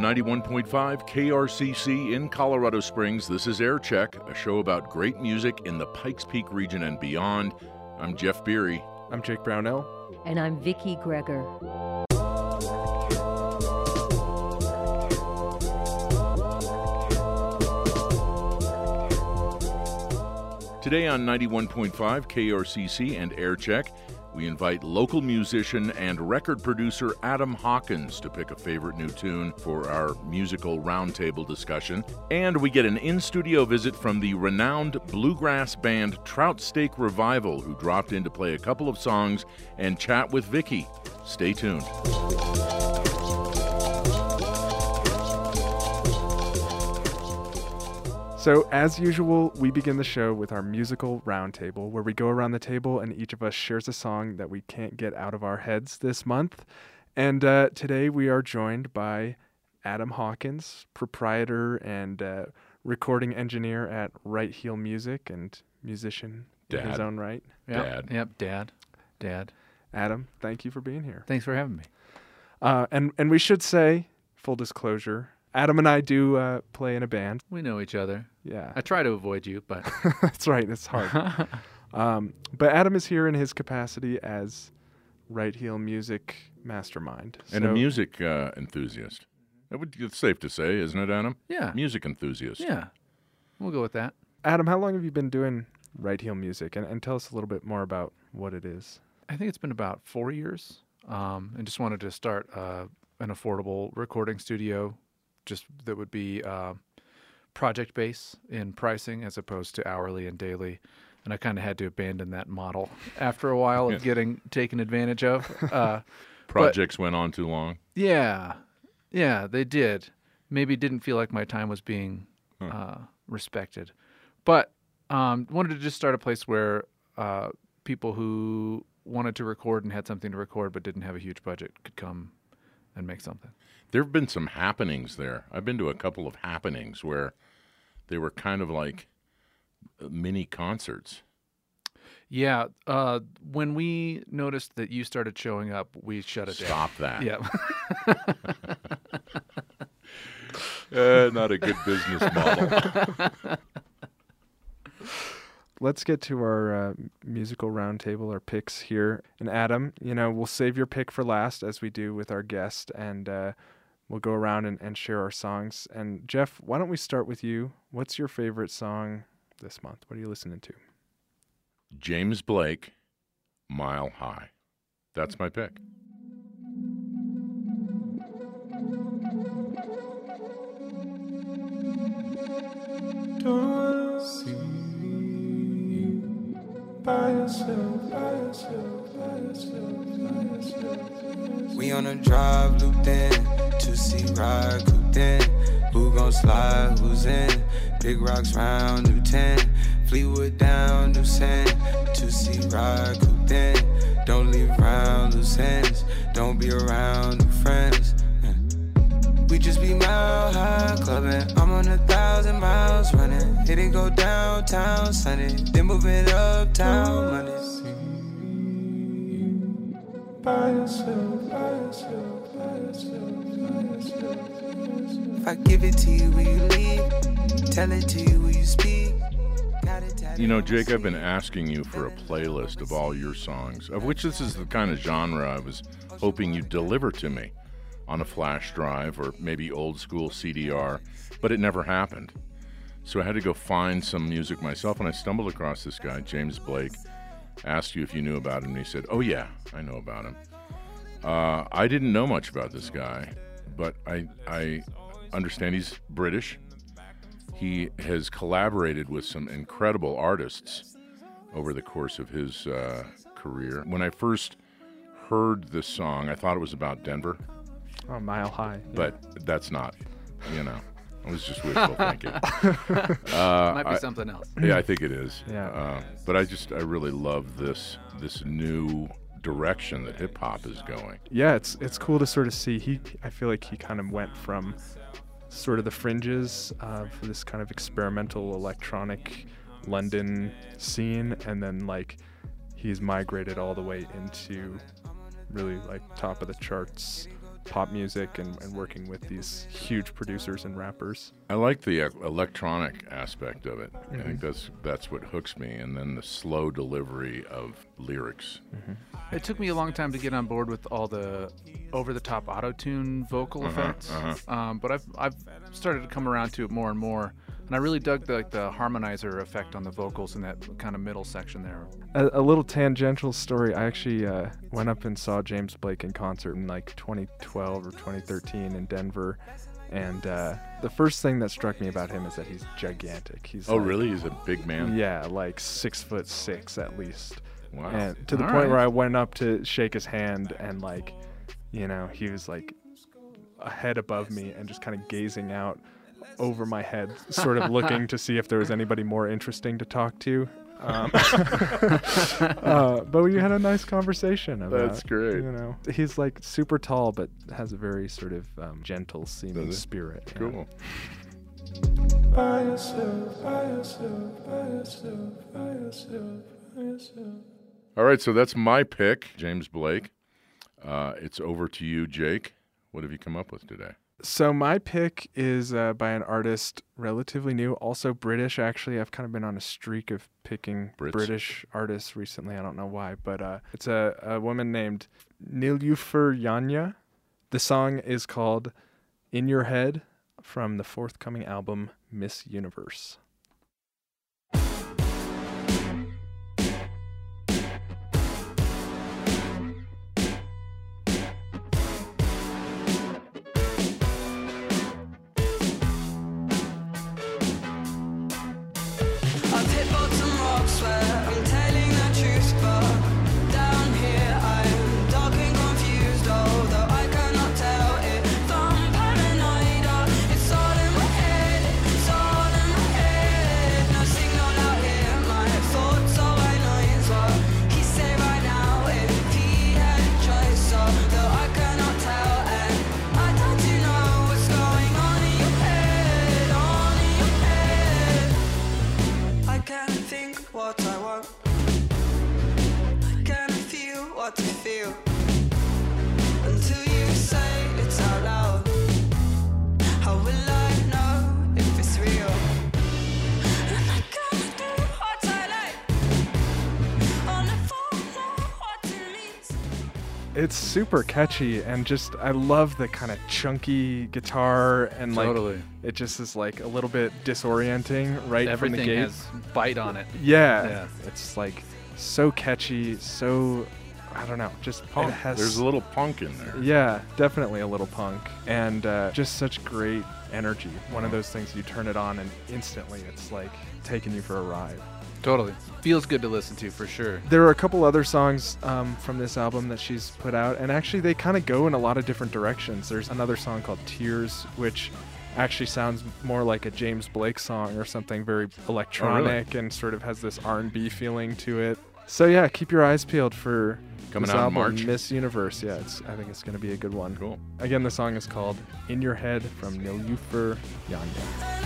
91.5 KRCC in Colorado Springs, this is Air Check, a show about great music in the Pikes Peak region and beyond. I'm Jeff Beery. I'm Jake Brownell. And I'm Vicki Greger. Today on 91.5 KRCC and Air Check, we invite local musician and record producer Adam Hawkins to pick a favorite new tune for our musical roundtable discussion. And we get an in-studio visit from the renowned bluegrass band Trout Steak Revival, who dropped in to play a couple of songs and chat with Vicki. Stay tuned. So, as usual, we begin the show with our musical roundtable, where we go around the table and each of us shares a song that we can't get out of our heads this month. And today we are joined by Adam Hawkins, proprietor and recording engineer at Right Heel Music and musician in his own right. Dad. Adam, thank you for being here. Thanks for having me. And we should say, full disclosure, Adam and I do play in a band. We know each other. Yeah. I try to avoid you, but... That's right. It's hard. But Adam is here in his capacity as Right Heel Music mastermind. And a music enthusiast. It's safe to say, isn't it, Adam? Yeah. Music enthusiast. Yeah. We'll go with that. Adam, how long have you been doing Right Heel Music? And tell us a little bit more about what it is. I think it's been about 4 years. And just wanted to start an affordable recording studio, just that would be project based in pricing as opposed to hourly and daily. And I kind of had to abandon that model after a while of getting taken advantage of. Projects went on too long. Yeah, they did. Maybe didn't feel like my time was being respected. But wanted to just start a place where people who wanted to record and had something to record but didn't have a huge budget could come and make something. There have been some happenings there. I've been to a couple of happenings where they were kind of like mini concerts. Yeah. When we noticed that you started showing up, we shut it down. Stop that. Yeah. Not a good business model. Let's get to our musical roundtable, our picks here. And Adam, we'll save your pick for last, as we do with our guest, and we'll go around and share our songs. And Jeff, why don't we start with you? What's your favorite song this month? What are you listening to? James Blake, Mile High. That's my pick. Don't see by yourself. We on a drive, looped in, 2C ride, cooped in. Who gon' slide, who's in? Big rocks round, new 10. Fleetwood down, new send. 2C ride, cooped in. Don't leave around loose ends. Don't be around new friends. We just be mile high clubbing. I'm on 1,000 miles running. Hit it go downtown Sunday, then move it uptown Monday. By yourself. If I give it to you, will you leave? Tell it to you, will you speak? Jake, I've been asking you for a playlist of all your songs, of which this is the kind of genre I was hoping you'd deliver to me on a flash drive or maybe old school CDR, but it never happened. So I had to go find some music myself, and I stumbled across this guy, James Blake. Asked you if you knew about him, and he said, "Oh yeah, I know about him." I didn't know much about this guy, but I understand he's British. He has collaborated with some incredible artists over the course of his career. When I first heard this song, I thought it was about Denver. Oh, Mile High. But that's not, it was just wishful thinking. Might be something else. Yeah, I think it is. Yeah. But I really love this new direction that hip hop is going. Yeah, it's cool to sort of see. I feel like he kind of went from sort of the fringes of this kind of experimental electronic London scene, and then he's migrated all the way into really top of the charts pop music and working with these huge producers and rappers. I like the electronic aspect of it. I think that's what hooks me, and then the slow delivery of lyrics. It took me a long time to get on board with all the over-the-top auto-tune vocal effects, but I've started to come around to it more and more. And I really dug the harmonizer effect on the vocals in that kind of middle section there. A little tangential story. I actually went up and saw James Blake in concert in like 2012 or 2013 in Denver. And the first thing that struck me about him is that he's gigantic. He's really? He's a big man? Yeah, like 6'6" at least. Wow. And to the point where I went up to shake his hand and like, you know, he was like a head above me and just kind of gazing out over my head, sort of looking to see if there was anybody more interesting to talk to. But we had a nice conversation about, that's great. You know, he's like super tall, but has a very sort of gentle seeming spirit. Cool. By yourself, by yourself, by yourself, by yourself, by yourself. All right, so that's my pick, James Blake. It's over to you, Jake. What have you come up with today? So my pick is by an artist relatively new, also British. Actually, I've kind of been on a streak of picking British artists recently. I don't know why, but it's a woman named Nilüfer Yanya. The song is called "In Your Head" from the forthcoming album Miss Universe. It's super catchy, and just I love the kind of chunky guitar, and like it just is like a little bit disorienting right from the gate. Everything has bite on it. Yeah, it's like so catchy, so I don't know, just punk. There's a little punk in there. Yeah, definitely a little punk, and just such great energy. One of those things you turn it on and instantly it's like taking you for a ride. Totally. Feels good to listen to for sure. There are a couple other songs from this album that she's put out, and actually they kind of go in a lot of different directions. There's another song called Tears, which actually sounds more like a James Blake song or something, very electronic and sort of has this R&B feeling to it. So yeah, keep your eyes peeled for coming this out album, in March. Miss Universe. Yeah, I think it's going to be a good one. Cool. Again, the song is called In Your Head from Nilüfer Yanya.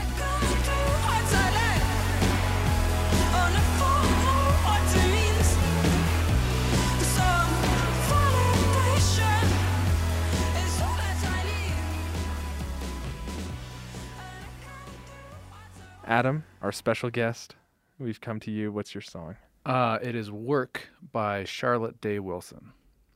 Adam, our special guest, we've come to you. What's your song? It is Work by Charlotte Day Wilson.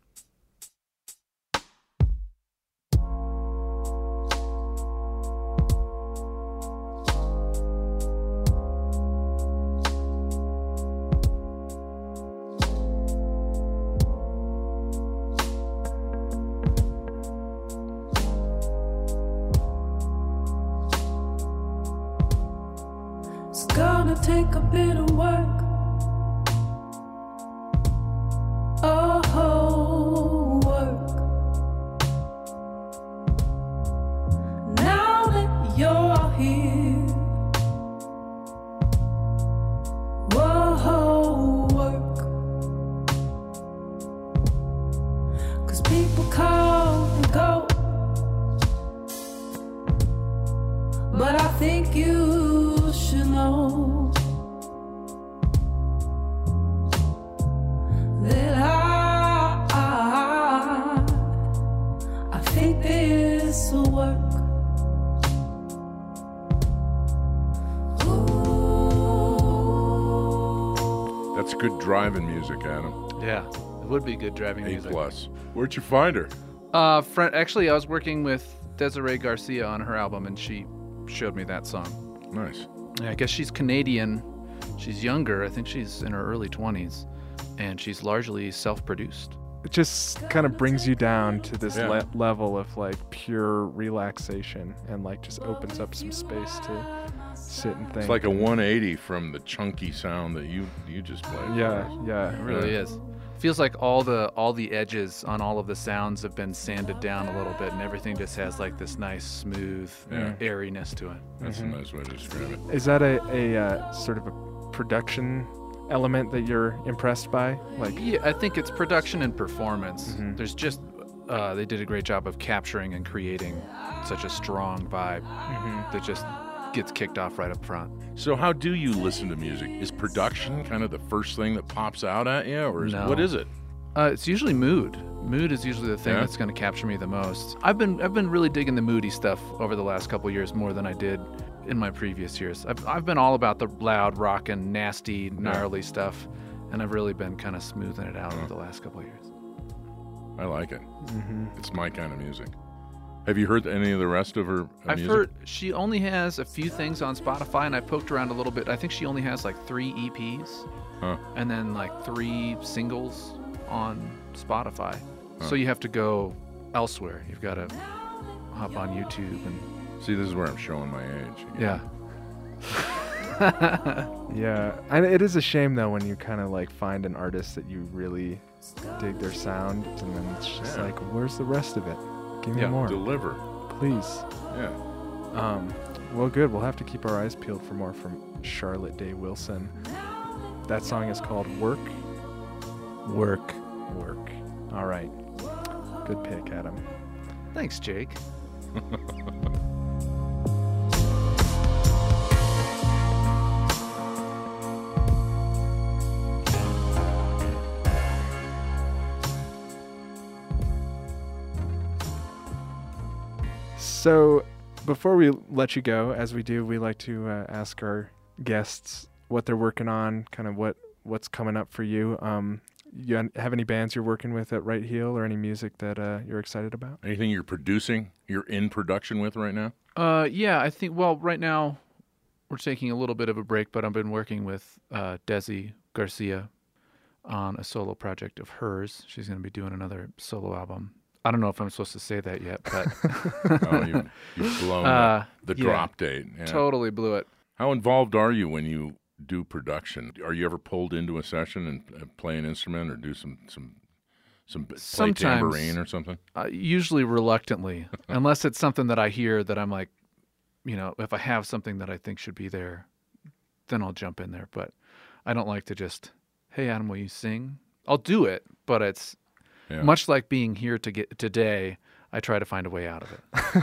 It's gonna take a bit of work. Oh, work. Now that you're here, whoa, work. 'Cause people come and go, but I think you should know that I think good driving music, Adam. Yeah, it would be good driving A music. plus. Where'd you find her? Actually, I was working with Desiree Garcia on her album, and she showed me that song. Nice. Yeah, I guess she's Canadian. She's younger. I think she's in her early 20s, and she's largely self-produced. It just kind of brings you down to this Yeah. level of like pure relaxation, and like just opens up some space to sit and think. It's like a 180 from the chunky sound that you just played. Yeah. It really is. Feels like all the edges on all of the sounds have been sanded down a little bit, and everything just has like this nice, smooth airiness to it. That's a nice way to describe it. Is that a sort of a production element that you're impressed by? Like, Yeah, I think it's production and performance. There's just they did a great job of capturing and creating such a strong vibe that just gets kicked off right up front. So how do you listen to music? Is production kind of the first thing that pops out at you, or No. what is it? It's usually mood. Mood is usually the thing Yeah? that's going to capture me the most. I've been really digging the moody stuff over the last couple of years more than I did in my previous years. I've been all about the loud, rockin', nasty, gnarly stuff, and I've really been kind of smoothing it out over the last couple of years. I like it. It's my kind of music. Have you heard any of the rest of her I've music? heard she only has a few things on Spotify, and I poked around a little bit. I think she only has like 3 EPs Huh. and then like 3 singles on Spotify. So you have to go elsewhere. You've got to hop on YouTube and See, this is where I'm showing my age. yeah. yeah. And it is a shame though when you kind of like find an artist that you really dig their sound, and then it's just Yeah. like, where's the rest of it? Give me Yeah, more, Deliver. please. Yeah. Well, good. We'll have to keep our eyes peeled for more from Charlotte Day Wilson. That song is called Work. Work. Work. All right. Good pick, Adam. Thanks, Jake. So, before we let you go, as we do, we like to ask our guests what they're working on, kind of what's coming up for you. You have any bands you're working with at Right Heel, or any music that you're excited about? Anything you're producing, you're in production with right now? Yeah, I think, well, right now we're taking a little bit of a break, but I've been working with Desi Garcia on a solo project of hers. She's going to be doing another solo album. I don't know if I'm supposed to say that yet, but Oh, you've blown the yeah. drop date. Yeah. totally blew it. How involved are you when you do production? Are you ever pulled into a session and play an instrument or do some play Sometimes. tambourine or something? Usually reluctantly, unless it's something that I hear that I'm like, if I have something that I think should be there, then I'll jump in there. But I don't like to just, hey, Adam, will you sing? I'll do it, but it's much like being here today. I try to find a way out of it.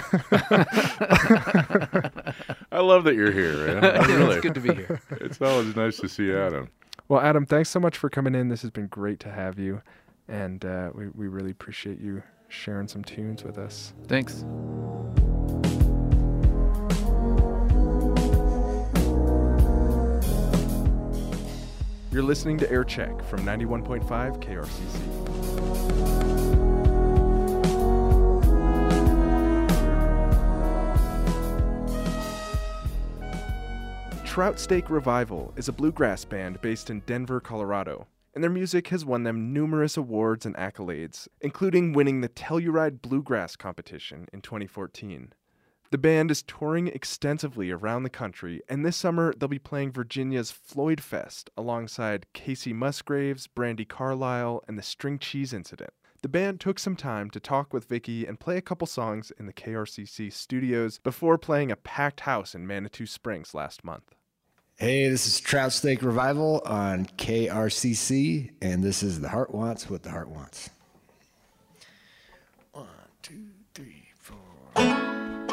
I love that you're here, man. Really. It's good to be here. It's always nice to see Adam. Well, Adam, thanks so much for coming in. This has been great to have you, and we really appreciate you sharing some tunes with us. Thanks. You're listening to Air Check from 91.5 KRCC. Trout Steak Revival is a bluegrass band based in Denver, Colorado, and their music has won them numerous awards and accolades, including winning the Telluride Bluegrass Competition in 2014. The band is touring extensively around the country, and this summer they'll be playing Virginia's Floyd Fest alongside Casey Musgraves, Brandi Carlile, and the String Cheese Incident. The band took some time to talk with Vicky and play a couple songs in the KRCC studios before playing a packed house in Manitou Springs last month. Hey, this is Trout Steak Revival on KRCC, and this is The Heart Wants What the Heart Wants. 1, 2, 3, 4.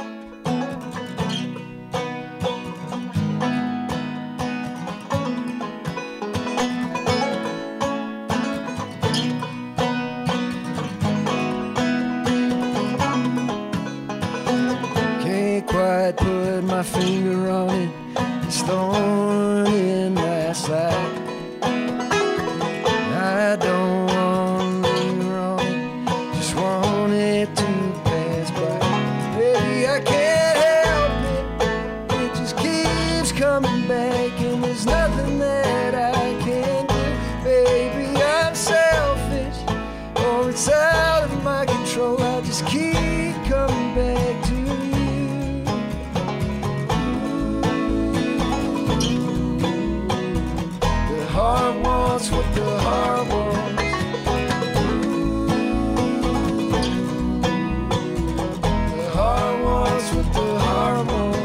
Can't quite put my finger on it. It's thorn in my side. just keep coming back to you. The heart wants what the heart wants. The heart wants what the heart wants.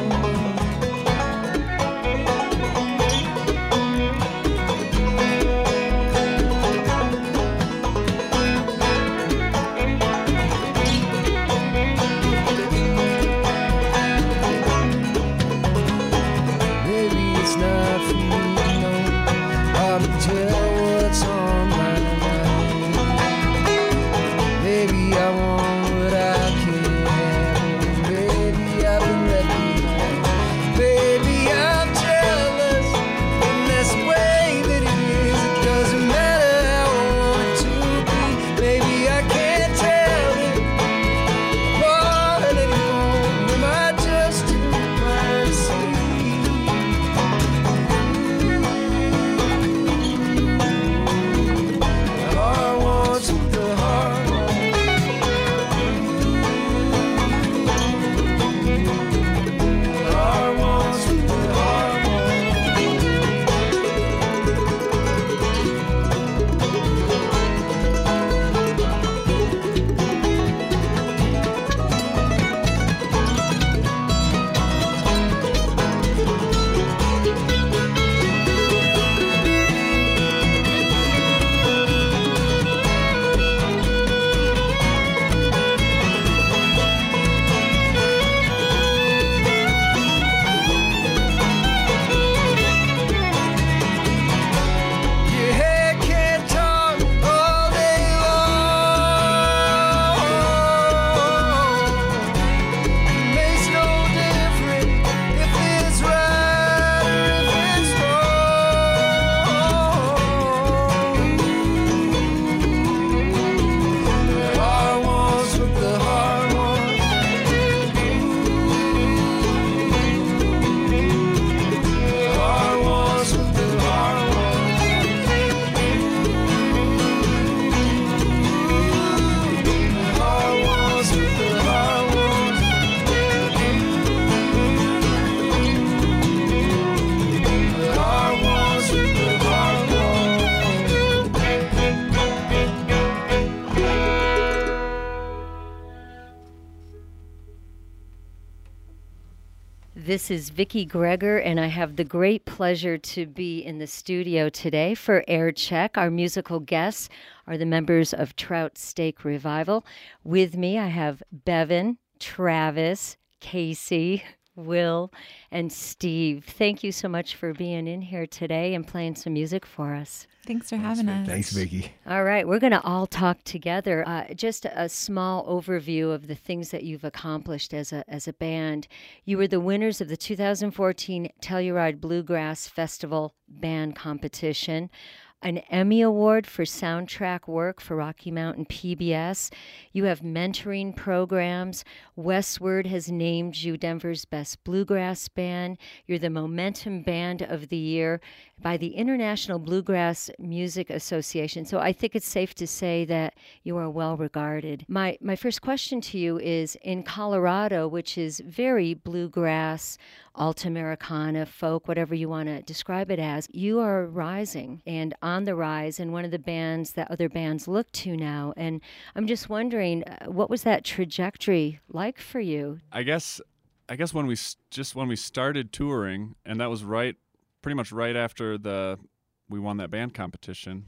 This is Vicki Greger, and I have the great pleasure to be in the studio today for Air Check. Our musical guests are the members of Trout Steak Revival. With me, I have Bevan, Travis, Casey, Will, and Steve. Thank you so much for being in here today and playing some music for us. Thanks for having us. Thanks, Vicki. All right, we're going to all talk together. Just a small overview of the things that you've accomplished as a band. You were the winners of the 2014 Telluride Bluegrass Festival Band Competition, an Emmy Award for soundtrack work for Rocky Mountain PBS. You have mentoring programs. Westward has named you Denver's Best Bluegrass Band. You're the Momentum Band of the Year by the International Bluegrass Music Association. So I think it's safe to say that you are well regarded. My first question to you is, in Colorado, which is very bluegrass, alt-Americana, folk, whatever you want to describe it as, you are rising and on the rise and one of the bands that other bands look to now. And I'm just wondering, what was that trajectory like for you? I guess when we started touring, and that was pretty much right after we won that band competition.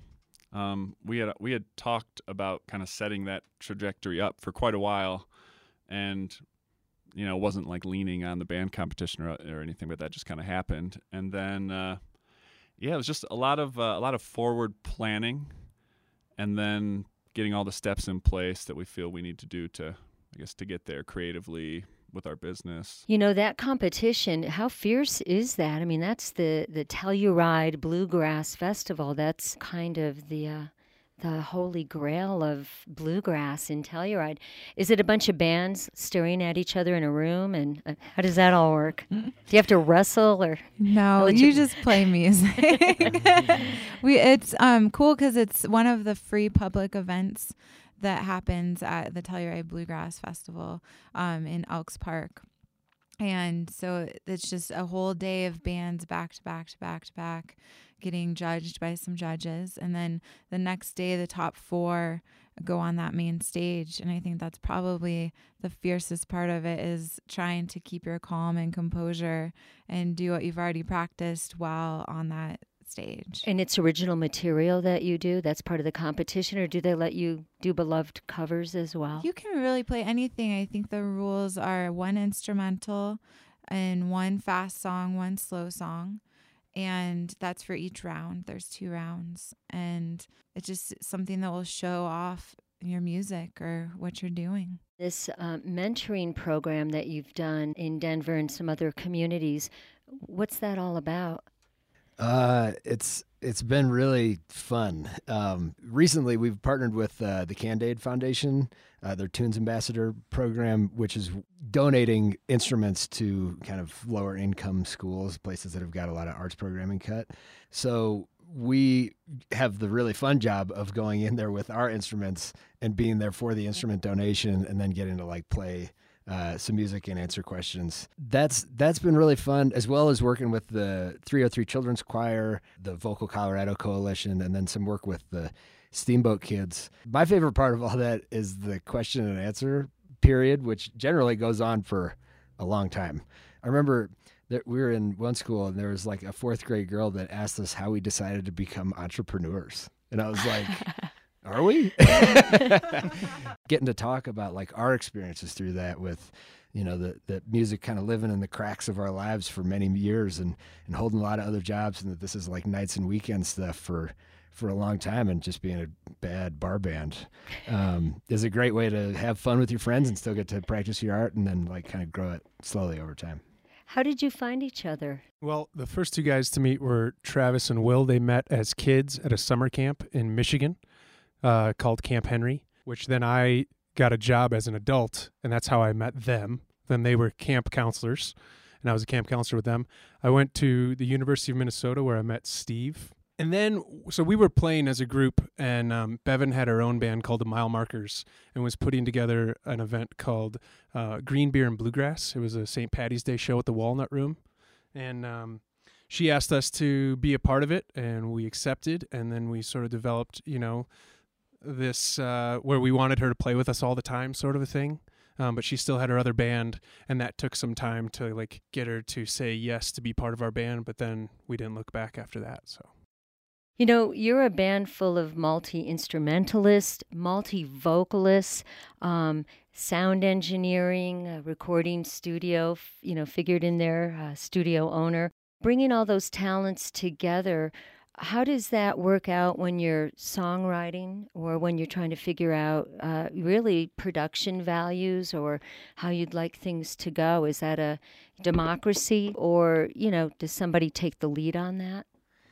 We had talked about kind of setting that trajectory up for quite a while, and wasn't like leaning on the band competition or anything, but that just kind of happened. And then it was just a lot of forward planning, and then getting all the steps in place that we feel we need to do to get there creatively with our business. That competition, how fierce is that? I mean, that's the Telluride Bluegrass Festival. That's kind of the holy grail of bluegrass in Telluride. Is it a bunch of bands staring at each other in a room? And how does that all work? Do you have to wrestle or? No, you just play music. It's cool because it's one of the free public events that happens at the Telluride Bluegrass Festival in Elks Park. And so it's just a whole day of bands back to back to back to back getting judged by some judges. And then the next day, the top 4 go on that main stage. And I think that's probably the fiercest part of it, is trying to keep your calm and composure and do what you've already practiced while on that stage. And it's original material that you do? That's part of the competition, or do they let you do beloved covers as well? You can really play anything. I think the rules are 1 instrumental and 1 fast song, 1 slow song. And that's for each round. There's 2 rounds. And it's just something that will show off your music or what you're doing. This mentoring program that you've done in Denver and some other communities, what's that all about? It's been really fun. Recently, we've partnered with the Candide Foundation, their Tunes Ambassador program, which is donating instruments to kind of lower income schools, places that have got a lot of arts programming cut. So we have the really fun job of going in there with our instruments and being there for the instrument donation, and then getting to like play some music and answer questions. That's been really fun, as well as working with the 303 Children's Choir, the Vocal Colorado Coalition, and then some work with the Steamboat Kids. My favorite part of all that is the question and answer period, which generally goes on for a long time. I remember that we were in one school and there was like a 4th grade girl that asked us how we decided to become entrepreneurs. And I was like, are we? Getting to talk about like our experiences through that, with, you know, the music kind of living in the cracks of our lives for many years, and holding a lot of other jobs, and that this is like nights and weekend stuff for a long time, and just being a bad bar band is a great way to have fun with your friends and still get to practice your art, and then like kind of grow it slowly over time. How did you find each other? Well, the first 2 guys to meet were Travis and Will. They met as kids at a summer camp in Michigan called Camp Henry, which then I got a job as an adult, and that's how I met them. Then they were camp counselors, and I was a camp counselor with them. I went to the University of Minnesota, where I met Steve. And then, so we were playing as a group, and Bevan had her own band called the Mile Markers, and was putting together an event called Green Beer and Bluegrass. It was a St. Patty's Day show at the Walnut Room. And she asked us to be a part of it, and we accepted. And then we sort of developed, you know, this where we wanted her to play with us all the time, sort of a thing. But she still had her other band, and that took some time to like get her to say yes to be part of our band. But then we didn't look back after that. So, you know, you're a band full of multi-instrumentalists, multi-vocalists, sound engineering, recording studio, you know, figured in there, studio owner. Bringing all those talents together, how does that work out when you're songwriting, or when you're trying to figure out really production values, or how you'd like things to go? Is that a democracy, or, you know, does somebody take the lead on that?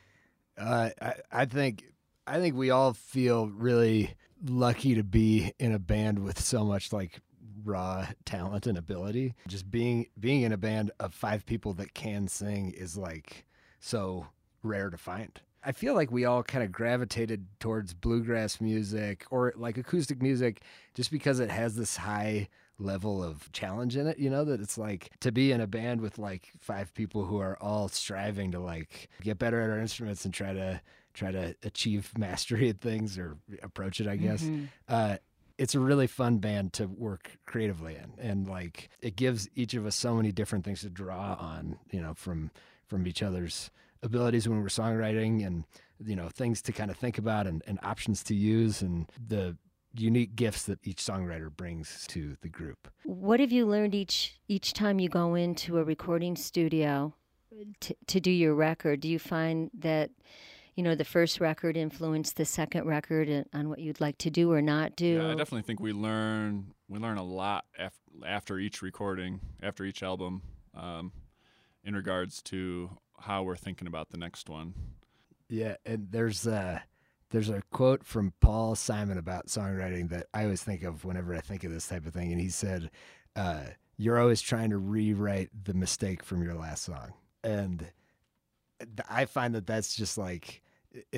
I think we all feel really lucky to be in a band with so much like raw talent and ability. Just being in a band of 5 people that can sing is like so rare to find. I feel like we all kind of gravitated towards bluegrass music or like acoustic music just because it has this high level of challenge in it, you know, that it's like to be in a band with like 5 people who are all striving to like get better at our instruments and try to achieve mastery at things, or approach it, I guess. Mm-hmm. It's a really fun band to work creatively in, and like it gives each of us so many different things to draw on, you know, from each other's abilities when we're songwriting, and, you know, things to kind of think about, and options to use, and the unique gifts that each songwriter brings to the group. What have you learned each time you go into a recording studio to do your record? Do you find that, you know, the first record influenced the second record on what you'd like to do or not do? Yeah, I definitely think we learn a lot after each recording, after each album, in regards to how we're thinking about the next one. Yeah, and there's a quote from Paul Simon about songwriting that I always think of whenever I think of this type of thing, and he said, "You're always trying to rewrite the mistake from your last song," and I find that that's just like it.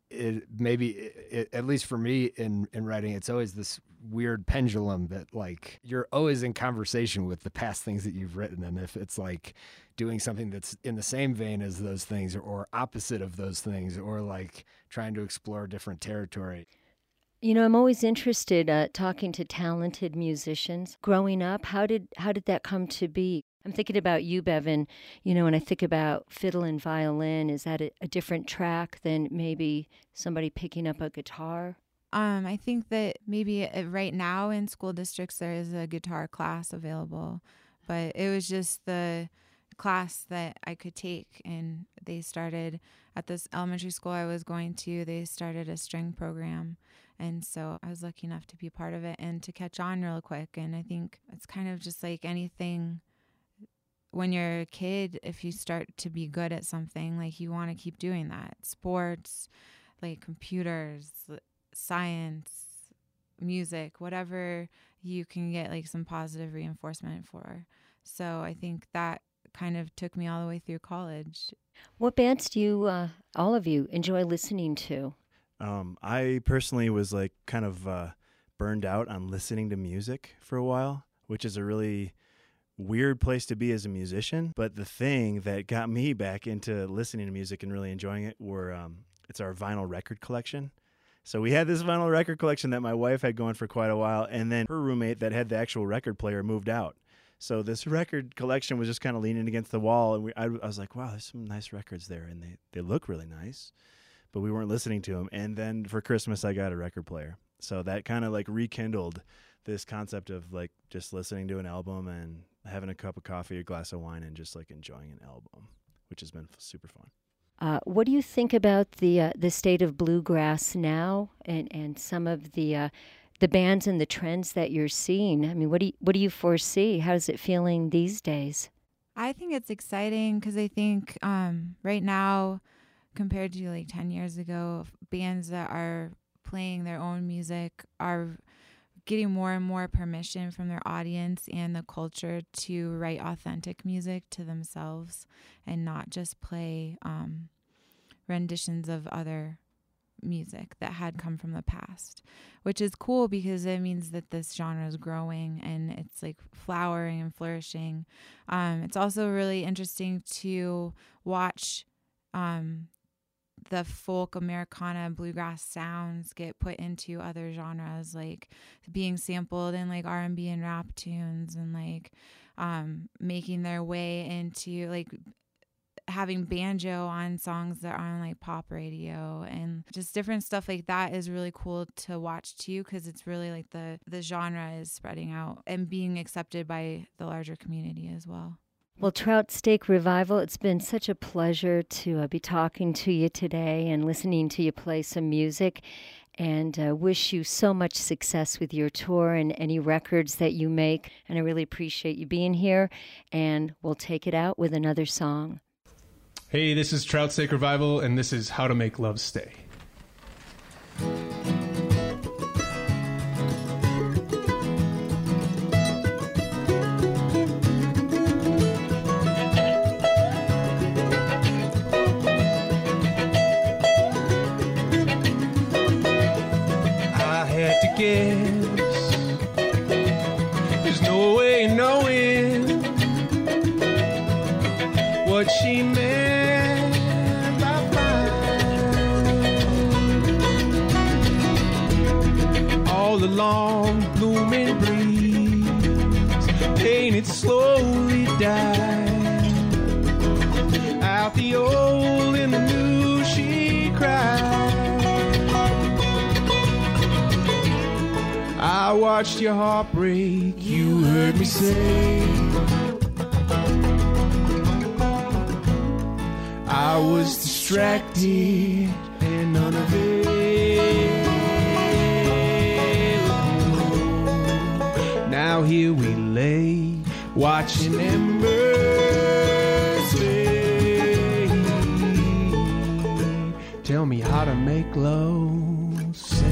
at least for me in writing, it's always this weird pendulum that like you're always in conversation with the past things that you've written. And if it's like doing something that's in the same vein as those things or opposite of those things, or like trying to explore different territory. You know, I'm always interested talking to talented musicians. Growing up, how did that come to be? I'm thinking about you, Bevan. You know, when I think about fiddle and violin, is that a different track than maybe somebody picking up a guitar? I think that maybe right now in school districts there is a guitar class available, but it was just the class that I could take, and they started at this elementary school I was going to, they started a string program. And so I was lucky enough to be part of it and to catch on real quick. And I think it's kind of just like anything when you're a kid, if you start to be good at something, like you want to keep doing that. Sports, like computers, science, music, whatever you can get like some positive reinforcement for. So I think that kind of took me all the way through college. What bands do you, all of you, enjoy listening to? I personally was like kind of burned out on listening to music for a while, which is a really weird place to be as a musician. But the thing that got me back into listening to music and really enjoying it were it's our vinyl record collection. So we had this vinyl record collection that my wife had going for quite a while, and then her roommate that had the actual record player moved out. So this record collection was just kind of leaning against the wall, and I was like, wow, there's some nice records there, and they look really nice. But we weren't listening to them. And then for Christmas, I got a record player. So that kind of like rekindled this concept of like just listening to an album and having a cup of coffee, a glass of wine, and just like enjoying an album, which has been super fun. What do you think about the state of bluegrass now, and some of the bands and the trends that you're seeing? I mean, what do you foresee? How's it feeling these days? I think it's exciting because I think right now, compared to like 10 years ago, bands that are playing their own music are getting more and more permission from their audience and the culture to write authentic music to themselves and not just play renditions of other music that had come from the past, which is cool because it means that this genre is growing and it's like flowering and flourishing. It's also really interesting to watch the folk, Americana, bluegrass sounds get put into other genres, like being sampled in like R&B and rap tunes, and like making their way into like having banjo on songs that are on like pop radio, and just different stuff like that is really cool to watch too, because it's really like the genre is spreading out and being accepted by the larger community as well. Well, Trout Steak Revival, it's been such a pleasure to be talking to you today and listening to you play some music, and wish you so much success with your tour and any records that you make. And I really appreciate you being here, and we'll take it out with another song. Hey, this is Trout Steak Revival, and this is How to Make Love Stay. Guess there's no way knowing what she meant by fine. All along the blooming breeze painted slowly die out the old and the new. She cried. I watched your heart break, you heard me say I was distracted and unavailable. Now here we lay, watching embers fade. Tell me how to make love say.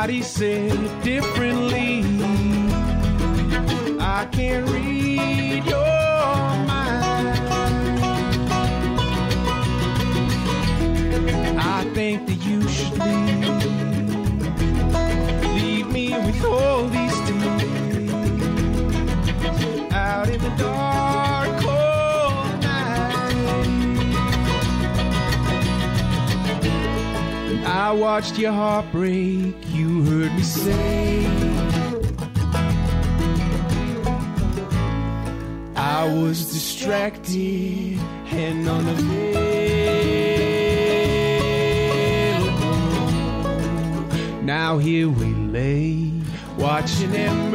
Everybody said it differently. I can't read your mind. I think that you should leave me with all these days out in the dark cold night. I watched your heart break, you heard me say I was distracted and unavailable. Now here we lay, watching and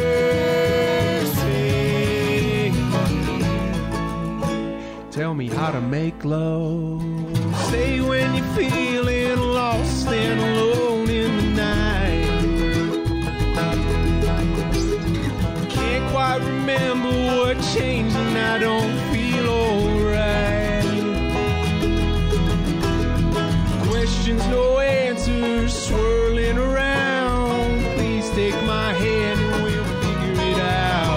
mercy. Tell me how to make love. Say when you're feeling lost and alone in the night. Can't quite remember what changed and I don't feel alright. Questions, no answers, swirling around. Please take my hand and we'll figure it out.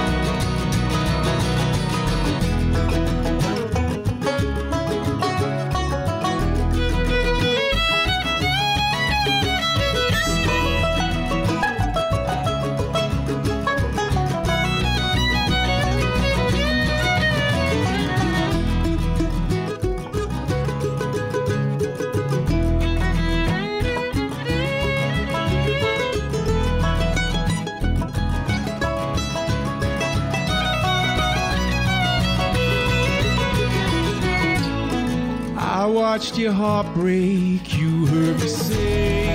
I watched your heart break, you heard me say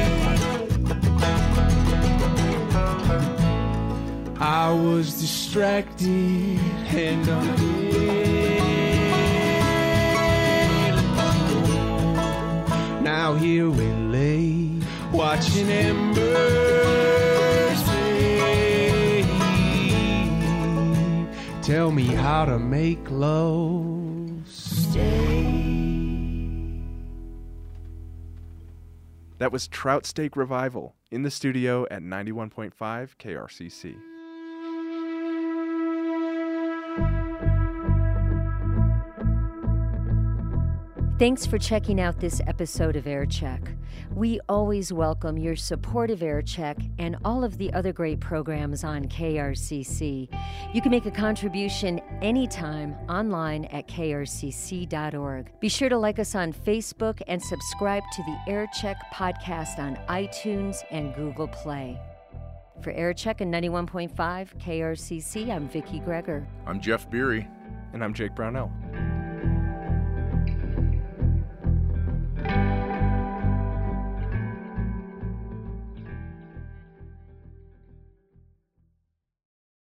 I was distracted and unavailable. Now here we lay, watching and mercy. Tell me how to make love stay. That was Trout Steak Revival in the studio at 91.5 KRCC. Thanks for checking out this episode of Air Check. We always welcome your support of Air Check and all of the other great programs on KRCC. You can make a contribution anytime online at krcc.org. Be sure to like us on Facebook and subscribe to the Air Check podcast on iTunes and Google Play. For Air Check and 91.5 KRCC, I'm Vicki Greger. I'm Jeff Beery. And I'm Jake Brownell.